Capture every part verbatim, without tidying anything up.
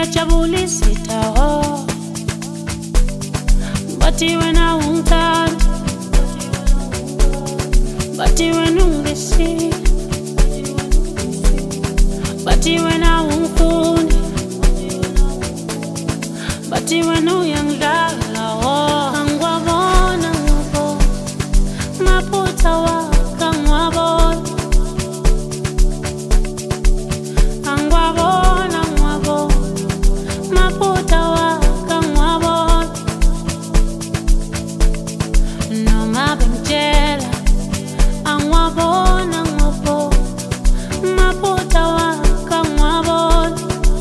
ngiyajabulisa itaho bathi wena ungithanda bathi wena ungisi bathi wena ungifuni bathi wena uyangidlala oh angwabona ngabo maphutha wakho angwabona angwabona ngwabo maphutha wakho angwabona noma bengitshela angwabona ngwabo maphutha wakho angwabona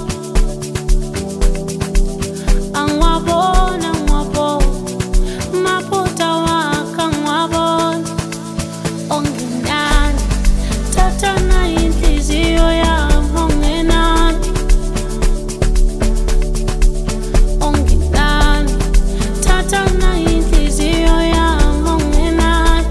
angwabona ngwabo maphutha wakho angwabona onginani thathana inhliziyo yami ongenani onginani thathana inhliziyo yami ongenani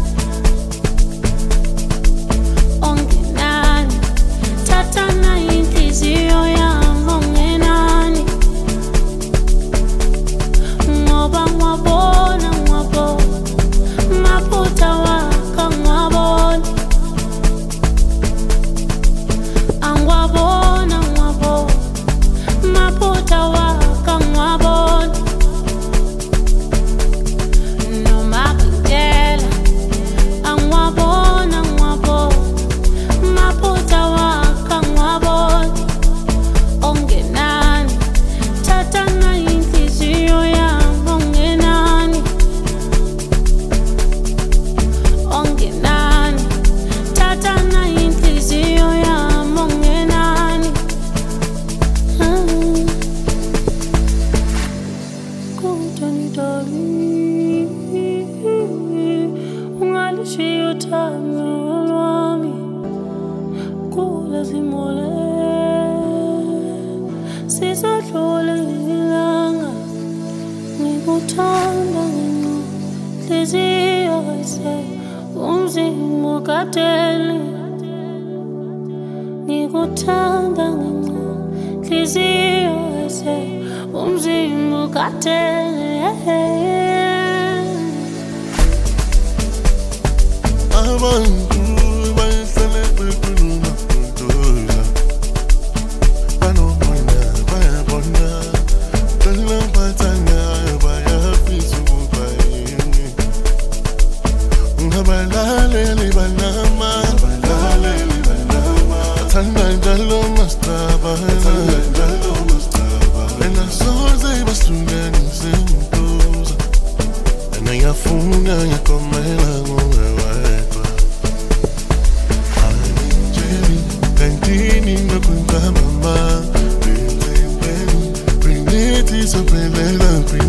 ongenani thathana inhliziyo yami ongenani ngoba ngwabona ngwabo maphutha wakho angwabona angwabona ngwabo maphutha wakho angwabona noma bengitshela angwabona ngwabo maphutha wakho angwabona ongenani thathana inhliziyo yami ongenani ongenani thathana inhliziyo yami ongenani kutani dali ungalishiya uthando lwami kulezimole sizodlula ilanga ngikuthanda ngenhliziyo ese umzimba ukadeli ngikuthanda ngenhliziyo ese umzimba ukadeli Abantu bayehlele bekhuluma kudola banomona bayabona bela bathanda bayafisa ukuba yini ngabalaleli banama balaleli banama bathanda njalo mastaba bathanda njalo mastaba bena soze basihlukanise ngimbuza ngiyafuna ngiyakomela ngowe wedwa anjeli kantini ngakungama ma bring it so belela